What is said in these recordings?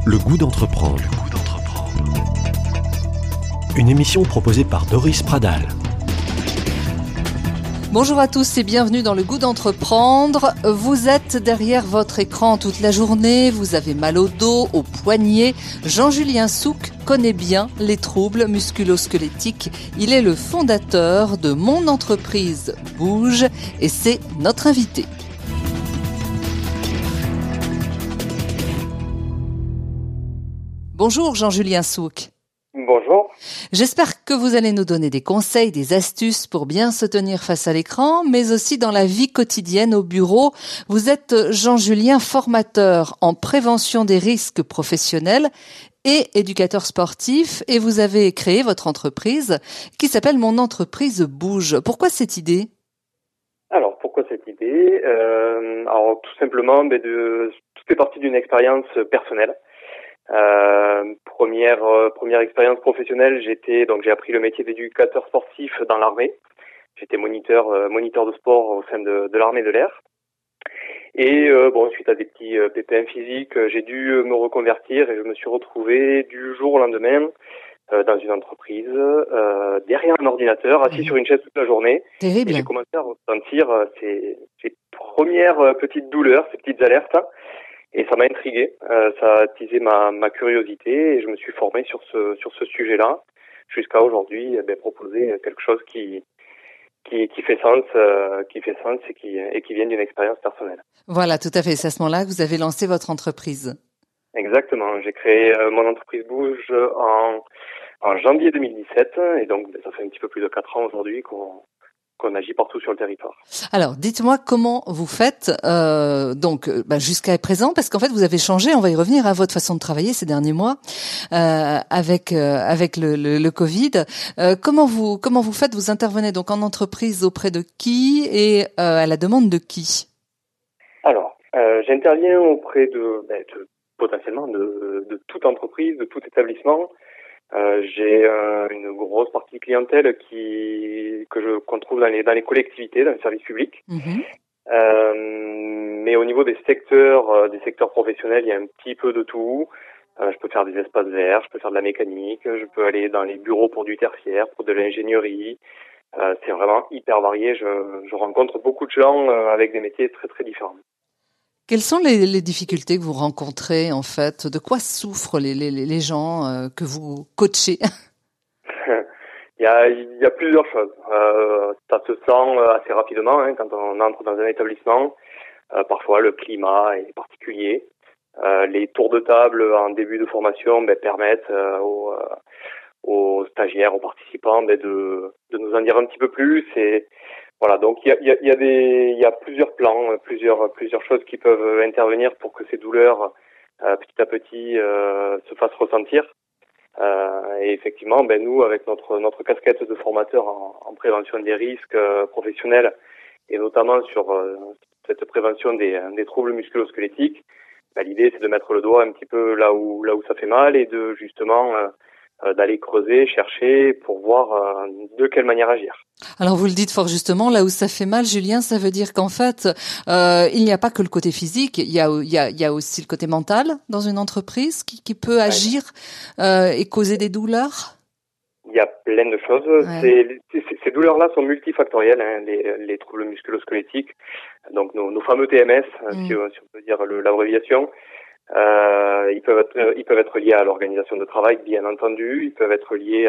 Le goût d'entreprendre. Une émission proposée par Doris Pradal. Bonjour à tous et bienvenue dans Le goût d'entreprendre. Vous êtes derrière votre écran toute la journée, vous avez mal au dos, aux poignets. Jean-Julien Souque connaît bien les troubles musculo-squelettiques. Il est le fondateur de Mon entreprise bouge et c'est notre invité. Bonjour Jean-Julien Souque. Bonjour. J'espère que vous allez nous donner des conseils, des astuces pour bien se tenir face à l'écran, mais aussi dans la vie quotidienne au bureau. Vous êtes Jean-Julien, formateur en prévention des risques professionnels et éducateur sportif, et vous avez créé votre entreprise qui s'appelle Mon entreprise bouge. Pourquoi cette idée ? Alors, pourquoi cette idée ? Alors, tout simplement, tout est parti d'une expérience personnelle. Première expérience professionnelle, j'ai appris le métier d'éducateur sportif dans l'armée. J'étais moniteur de sport au sein de l'armée de l'air. Et suite à des petits pépins physiques, j'ai dû me reconvertir et je me suis retrouvé du jour au lendemain dans une entreprise, derrière un ordinateur, assis sur une chaise toute la journée. Terrible. Et j'ai commencé à ressentir ces premières petites douleurs, ces petites alertes. Et ça m'a intrigué, ça a attisé ma curiosité et je me suis formé sur ce sujet-là jusqu'à aujourd'hui proposer quelque chose qui fait sens et qui vient d'une expérience personnelle. Voilà, tout à fait. C'est à ce moment-là que vous avez lancé votre entreprise. Exactement. J'ai créé mon entreprise bouge en janvier 2017 et donc ça fait un petit peu plus de 4 ans aujourd'hui qu'on agit partout sur le territoire. Alors, dites-moi comment vous faites jusqu'à présent, parce qu'en fait, vous avez changé, on va y revenir à votre façon de travailler ces derniers mois avec le Covid. Comment vous faites ? Vous intervenez donc en entreprise auprès de qui et à la demande de qui ? Alors, j'interviens auprès de potentiellement de toute entreprise, de tout établissement. J'ai une grosse partie de clientèle qu'on trouve dans les collectivités, dans les services publics. Mais au niveau des secteurs professionnels, il y a un petit peu de tout. Je peux faire des espaces verts, je peux faire de la mécanique, je peux aller dans les bureaux pour du tertiaire, pour de l'ingénierie. C'est vraiment hyper varié. Je rencontre beaucoup de gens avec des métiers très très différents. Quelles sont les difficultés que vous rencontrez en fait ? De quoi souffrent les gens que vous coachez ? Il y a plusieurs choses. Ça se sent assez rapidement quand on entre dans un établissement. Parfois le climat est particulier. Les tours de table en début de formation permettent aux stagiaires, aux participants de nous en dire un petit peu plus. Et voilà, donc il y a plusieurs plans, plusieurs choses qui peuvent intervenir pour que ces douleurs petit à petit se fassent ressentir. Et effectivement, nous avec notre casquette de formateur en prévention des risques professionnels et notamment sur cette prévention des troubles musculo-squelettiques, l'idée c'est de mettre le doigt un petit peu là où ça fait mal et de justement d'aller creuser, chercher pour voir de quelle manière agir. Alors vous le dites fort justement, là où ça fait mal, Julien, ça veut dire qu'en fait, il n'y a pas que le côté physique, il y a aussi le côté mental dans une entreprise qui peut agir et causer des douleurs. Il y a plein de choses. Ouais. Ces douleurs-là sont multifactorielles, les troubles musculo-squelettiques. Donc nos fameux TMS, si on peut dire l'abréviation. Ils peuvent être liés à l'organisation de travail, bien entendu. Ils peuvent être liés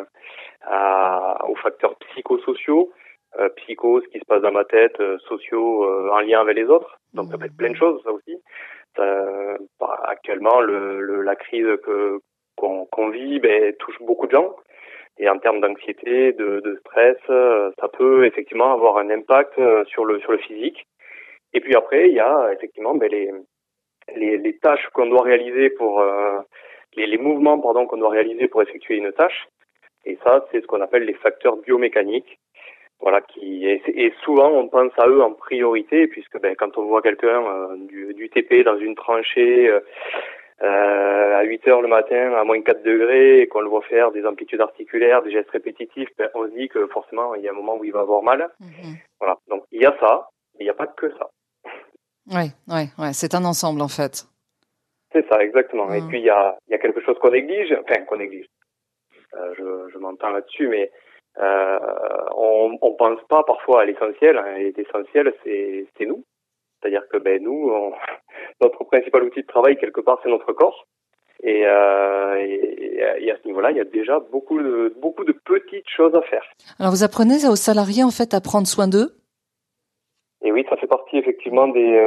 aux facteurs psychosociaux, ce qui se passe dans ma tête, sociaux en lien avec les autres. Donc ça peut être plein de choses, ça aussi. Actuellement, la crise qu'on vit touche beaucoup de gens. Et en termes d'anxiété, de stress, ça peut effectivement avoir un impact sur le physique. Et puis après, il y a effectivement les tâches qu'on doit réaliser les mouvements qu'on doit réaliser pour effectuer une tâche. Et ça, c'est ce qu'on appelle les facteurs biomécaniques. Voilà, et souvent on pense à eux en priorité, puisque quand on voit quelqu'un du TP dans une tranchée à 8 heures le matin à moins 4 degrés et qu'on le voit faire des amplitudes articulaires, des gestes répétitifs, on se dit que forcément il y a un moment où il va avoir mal. Voilà, donc il y a ça, mais il n'y a pas que ça. Ouais, c'est un ensemble en fait. C'est ça, exactement. Et puis il y a quelque chose qu'on néglige, enfin qu'on néglige. Je m'entends là-dessus, mais on pense pas parfois à l'essentiel. Hein, et l'essentiel, c'est nous. C'est-à-dire que nous, notre principal outil de travail quelque part, c'est notre corps. Et à ce niveau-là, il y a déjà beaucoup de petites choses à faire. Alors vous apprenez aux salariés en fait à prendre soin d'eux? Et oui, ça fait partie effectivement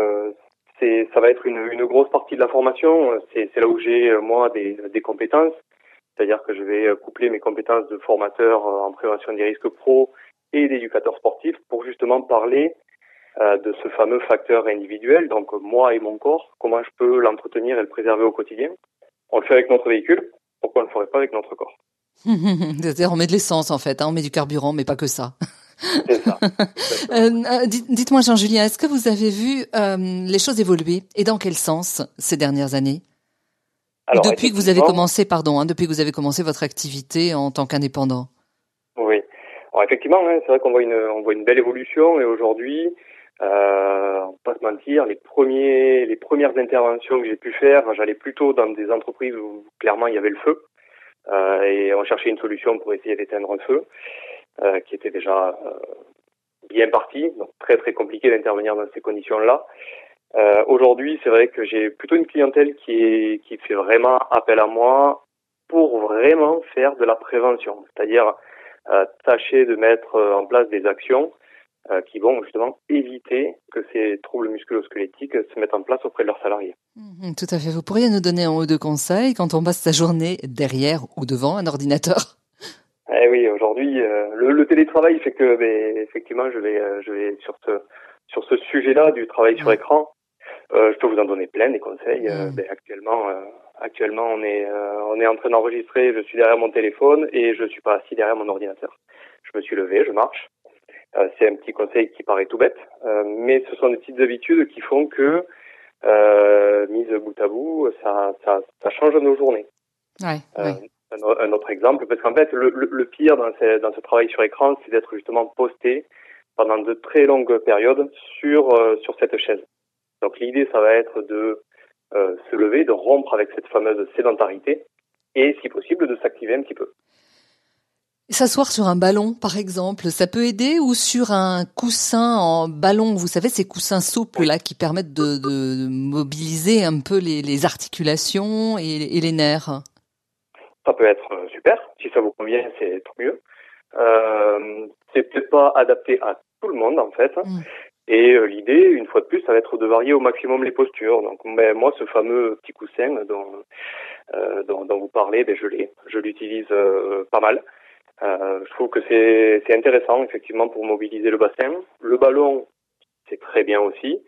ça va être une grosse partie de la formation. C'est là où j'ai moi des compétences. C'est-à-dire que je vais coupler mes compétences de formateur en prévention des risques pro et d'éducateur sportif pour justement parler de ce fameux facteur individuel, donc moi et mon corps, comment je peux l'entretenir et le préserver au quotidien. On le fait avec notre véhicule, pourquoi on ne le ferait pas avec notre corps? C'est-à-dire on met de l'essence en fait, hein, on met du carburant, mais pas que ça. C'est ça. Dites-moi Jean-Julien, est-ce que vous avez vu les choses évoluer et dans quel sens ces dernières années? Alors, depuis que vous avez commencé, depuis que vous avez commencé votre activité en tant qu'indépendant. Oui. Alors effectivement, c'est vrai qu'on voit une belle évolution et aujourd'hui, on va pas se mentir, les premières interventions que j'ai pu faire, j'allais plutôt dans des entreprises où clairement il y avait le feu et on cherchait une solution pour essayer d'éteindre un feu qui était déjà bien parti, donc très très compliqué d'intervenir dans ces conditions-là. Aujourd'hui, c'est vrai que j'ai plutôt une clientèle qui fait vraiment appel à moi pour vraiment faire de la prévention, c'est-à-dire tâcher de mettre en place des actions qui vont justement éviter que ces troubles musculo-squelettiques se mettent en place auprès de leurs salariés. Tout à fait. Vous pourriez nous donner un ou deux conseils quand on passe sa journée derrière ou devant un ordinateur? Eh oui, aujourd'hui, le télétravail fait que, effectivement, je vais sur ce sujet-là du travail sur écran. Je peux vous en donner plein des conseils. Actuellement, on est en train d'enregistrer. Je suis derrière mon téléphone et je suis pas assis derrière mon ordinateur. Je me suis levé, je marche. C'est un petit conseil qui paraît tout bête, mais ce sont des petites habitudes qui font que, mises bout à bout, ça change nos journées. Ouais. Un autre exemple, parce qu'en fait, le pire dans ce travail sur écran, c'est d'être justement posté pendant de très longues périodes sur cette chaise. Donc l'idée, ça va être de se lever, de rompre avec cette fameuse sédentarité et, si possible, de s'activer un petit peu. S'asseoir sur un ballon, par exemple, ça peut aider, ou sur un coussin en ballon, vous savez, ces coussins souples là qui permettent de mobiliser un peu les articulations et les nerfs. Ça peut être super, si ça vous convient, c'est trop mieux. C'est peut-être pas adapté à tout le monde en fait. Et l'idée, une fois de plus, ça va être de varier au maximum les postures. Donc, moi, ce fameux petit coussin dont vous parlez, je l'utilise pas mal. Je trouve que c'est intéressant effectivement pour mobiliser le bassin. Le ballon, c'est très bien aussi.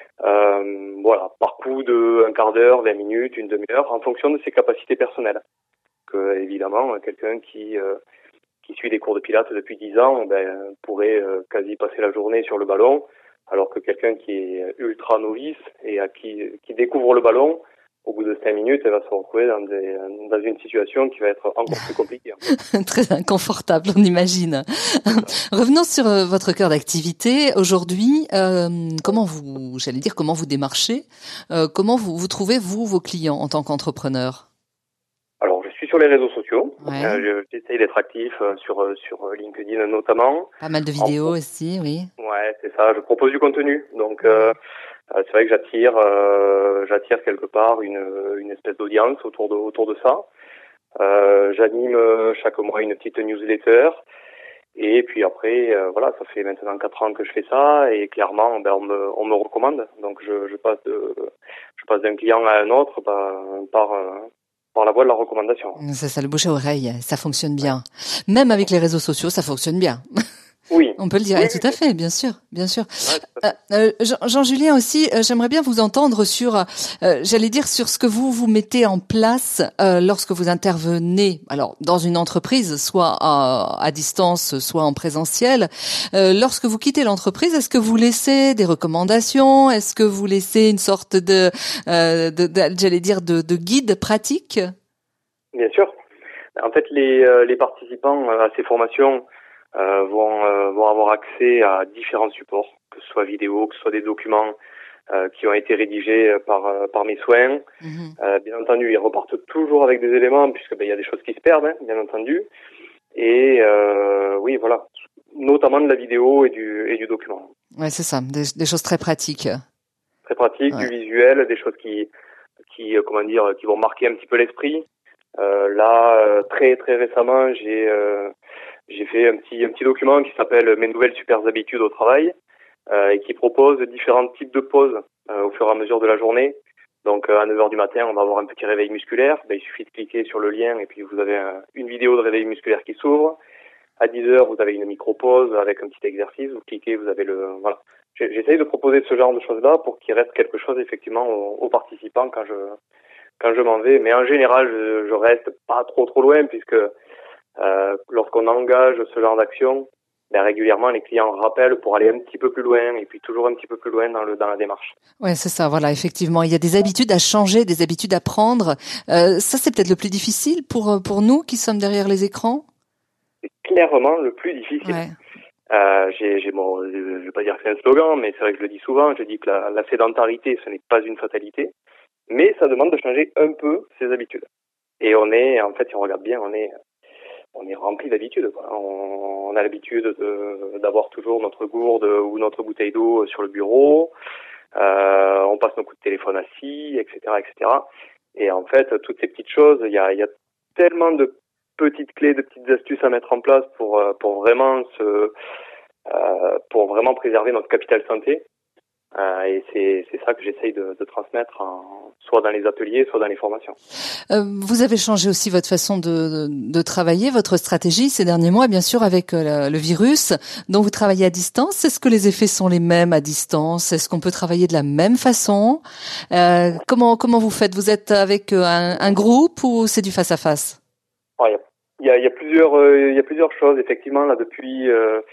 Par coup de un quart d'heure, 20 minutes, une demi-heure, en fonction de ses capacités personnelles. Que évidemment, quelqu'un qui suit des cours de pilates depuis 10 ans, pourrait quasi passer la journée sur le ballon, alors que quelqu'un qui est ultra novice et qui découvre le ballon, au bout de 5 minutes, elle va se retrouver dans une situation qui va être encore plus compliquée. Très inconfortable, on imagine. Revenons sur votre cœur d'activité. Aujourd'hui, comment vous démarchez? Comment vous trouvez, vos clients en tant qu'entrepreneur? Alors, je suis sur les réseaux sociaux. Ouais. J'essaye d'être actif sur LinkedIn notamment. Pas mal de vidéos aussi, oui. Ouais, c'est ça. Je propose du contenu. Donc, c'est vrai que j'attire quelque part une espèce d'audience autour de ça. J'anime chaque mois une petite newsletter. Et puis après, ça fait maintenant 4 ans que je fais ça et clairement, on me recommande. Donc, je passe d'un client à un autre par la voie de la recommandation. C'est ça, le bouche à oreille, ça fonctionne bien. Même avec les réseaux sociaux, ça fonctionne bien. Oui. On peut le dire, oui, tout à fait, bien sûr. Ouais, Jean-Julien aussi, j'aimerais bien vous entendre sur, sur ce que vous mettez en place lorsque vous intervenez, alors dans une entreprise, soit à distance, soit en présentiel. Lorsque vous quittez l'entreprise, est-ce que vous laissez des recommandations? Est-ce que vous laissez une sorte de guide pratique? Bien sûr. En fait, les participants à ces formations vont avoir accès à différents supports, que ce soit vidéo, que ce soit des documents qui ont été rédigés par mes soins. Bien entendu, ils repartent toujours avec des éléments puisque il y a des choses qui se perdent, hein, bien entendu. Et oui, voilà, notamment de la vidéo et du document. Ouais, c'est ça, des choses très pratiques. Très pratique, du visuel, des choses qui vont marquer un petit peu l'esprit. Très très récemment, j'ai fait un petit document qui s'appelle Mes nouvelles super habitudes au travail et qui propose différents types de pauses au fur et à mesure de la journée. Donc à 9h du matin, on va avoir un petit réveil musculaire. Il suffit de cliquer sur le lien et puis vous avez une vidéo de réveil musculaire qui s'ouvre. À 10h, vous avez une micro-pause avec un petit exercice. Vous cliquez, vous avez voilà. J'essaye de proposer ce genre de choses-là pour qu'il reste quelque chose effectivement aux participants quand je m'en vais. Mais en général, je reste pas trop loin puisque lorsqu'on engage ce genre d'action, régulièrement les clients rappellent pour aller un petit peu plus loin et puis toujours un petit peu plus loin dans la démarche. Ouais, c'est ça. Voilà, effectivement, il y a des habitudes à changer, des habitudes à prendre. Ça, c'est peut-être le plus difficile pour nous qui sommes derrière les écrans. C'est clairement le plus difficile. Ouais. Je vais pas dire que c'est un slogan, mais c'est vrai que je le dis souvent. Je dis que la sédentarité, ce n'est pas une fatalité, mais ça demande de changer un peu ses habitudes. Et si on regarde bien, on est rempli d'habitudes, quoi. On a l'habitude d'avoir toujours notre gourde ou notre bouteille d'eau sur le bureau. On passe nos coups de téléphone assis, etc., etc. Et en fait, toutes ces petites choses, il y a tellement de petites clés, de petites astuces à mettre en place pour vraiment préserver notre capital santé. Et c'est ça que j'essaye de transmettre soit dans les ateliers, soit dans les formations. Vous avez changé aussi votre façon de travailler, votre stratégie ces derniers mois, bien sûr, avec le virus. Donc, vous travaillez à distance. Est-ce que les effets sont les mêmes à distance? Est-ce qu'on peut travailler de la même façon? Comment vous faites? Vous êtes avec un groupe ou c'est du face à face? Il y a plusieurs choses effectivement là depuis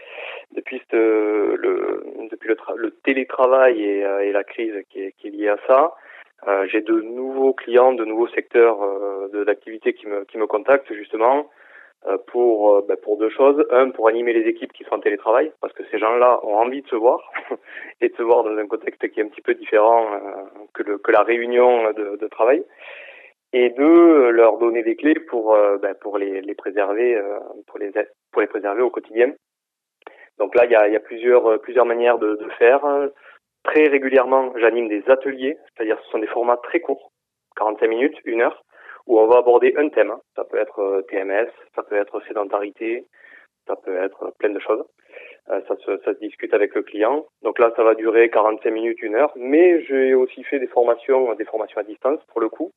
le télétravail et la crise qui est liée à ça. J'ai de nouveaux clients, de nouveaux secteurs d'activité qui me contactent justement pour deux choses. Un, pour animer les équipes qui sont en télétravail, parce que ces gens-là ont envie de se voir et de se voir dans un contexte qui est un petit peu différent que la réunion de travail. Et deux, leur donner des clés pour les préserver pour les préserver au quotidien. Donc là, il y a plusieurs manières de faire. Très régulièrement, j'anime des ateliers, c'est-à-dire ce sont des formats très courts, 45 minutes, 1 heure, où on va aborder un thème. Ça peut être TMS, ça peut être sédentarité, ça peut être plein de choses. Ça se discute avec le client. Donc là, ça va durer 45 minutes, 1 heure. Mais j'ai aussi fait des formations à distance pour le coup.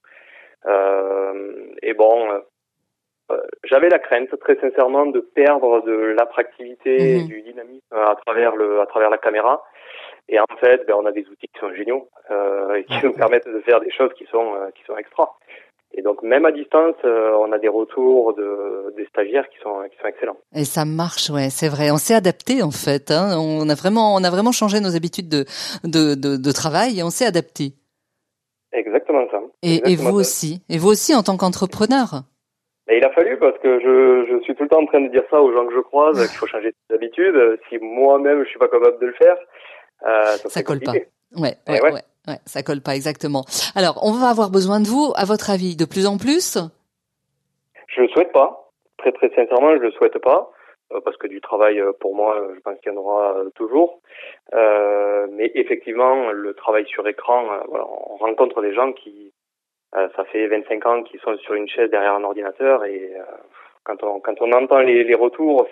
J'avais la crainte, très sincèrement, de perdre de l'attractivité et du dynamisme à travers la caméra. Et en fait, on a des outils qui sont géniaux et qui nous permettent de faire des choses qui sont extra. Et donc, même à distance, on a des retours des stagiaires qui sont excellents. Et ça marche, ouais, c'est vrai. On s'est adapté en fait. Hein. On a vraiment changé nos habitudes de travail et on s'est adapté. Exactement ça. Et vous aussi. Et vous aussi en tant qu'entrepreneur. Et il a fallu parce que je suis tout le temps en train de dire ça aux gens que je croise qu'il faut changer ses habitudes. Si moi-même je suis pas capable de le faire, ça colle compliqué. Pas. Ouais, ça colle pas exactement. Alors, on va avoir besoin de vous, à votre avis, de plus en plus? Je le souhaite pas. Très très sincèrement, je le souhaite pas parce que du travail pour moi, je pense qu'il y en aura toujours. Mais effectivement, le travail sur écran, on rencontre des gens qui ça fait 25 ans qu'ils sont sur une chaise derrière un ordinateur et quand on entend les retours,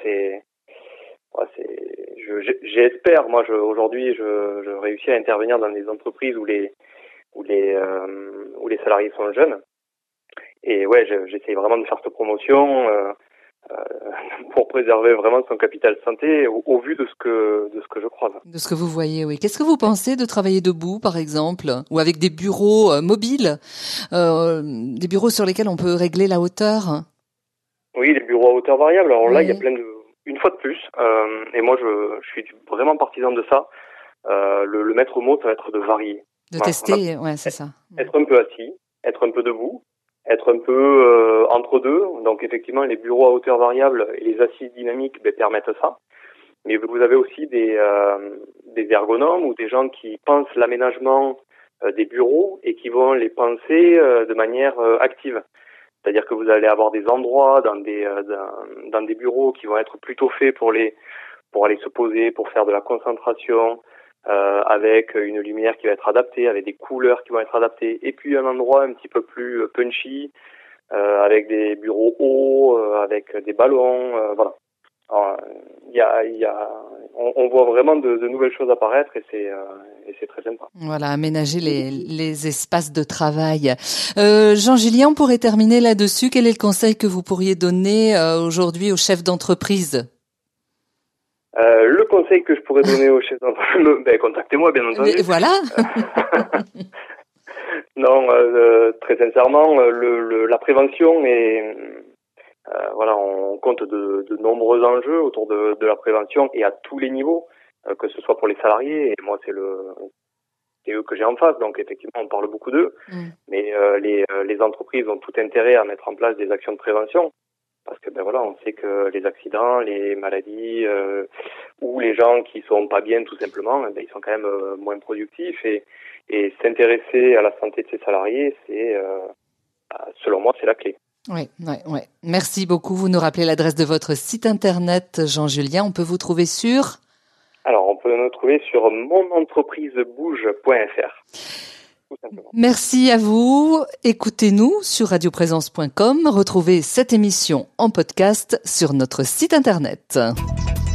j'espère, moi aujourd'hui je réussis à intervenir dans des entreprises où les salariés sont jeunes et j'essaie vraiment de faire cette promotion pour préserver vraiment son capital santé au vu de ce que je croise. De ce que vous voyez, oui. Qu'est-ce que vous pensez de travailler debout, par exemple, ou avec des bureaux mobiles, des bureaux sur lesquels on peut régler la hauteur? Oui, les bureaux à hauteur variable. Alors là, il y a une fois de plus, et moi je suis vraiment partisan de ça. Le maître mot, ça va être de varier. De tester, c'est ça. Être un peu assis, être un peu debout, être un peu entre deux. Donc effectivement, les bureaux à hauteur variable et les assises dynamiques permettent ça. mais vous avez aussi des ergonomes ou des gens qui pensent l'aménagement des bureaux et qui vont les penser de manière active. C'est-à-dire que vous allez avoir des endroits dans des bureaux qui vont être plutôt faits pour aller se poser, pour faire de la concentration, avec une lumière qui va être adaptée, avec des couleurs qui vont être adaptées, et puis un endroit un petit peu plus punchy, avec des bureaux hauts, avec des ballons, voilà. Alors, on voit vraiment de nouvelles choses apparaître et c'est très sympa. Voilà, aménager les espaces de travail. Jean-Julien, on pourrait terminer là-dessus. Quel est le conseil que vous pourriez donner aujourd'hui aux chefs d'entreprise? Le conseil que je pourrais donner aux chefs d'entreprise, contactez-moi bien entendu. Mais voilà. Non, très sincèrement, la prévention est voilà, on compte de nombreux enjeux autour de la prévention et à tous les niveaux, que ce soit pour les salariés, et moi c'est eux que j'ai en face, donc effectivement on parle beaucoup d'eux, mais les entreprises ont tout intérêt à mettre en place des actions de prévention, parce que voilà, on sait que les accidents, les maladies, ou les gens qui sont pas bien tout simplement, ils sont quand même moins productifs, et s'intéresser à la santé de ses salariés, c'est selon moi c'est la clé. Oui. Merci beaucoup. Vous nous rappelez l'adresse de votre site internet, Jean-Julien. On peut vous trouver sur? Alors, on peut nous trouver sur monentreprisebouge.fr. Merci à vous. Écoutez-nous sur radioprésence.com. Retrouvez cette émission en podcast sur notre site internet.